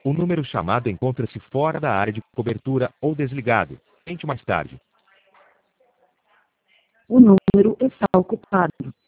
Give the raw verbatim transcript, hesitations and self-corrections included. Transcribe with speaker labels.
Speaker 1: O número chamado encontra-se fora da área de cobertura ou desligado. Tente mais tarde.
Speaker 2: O número está ocupado.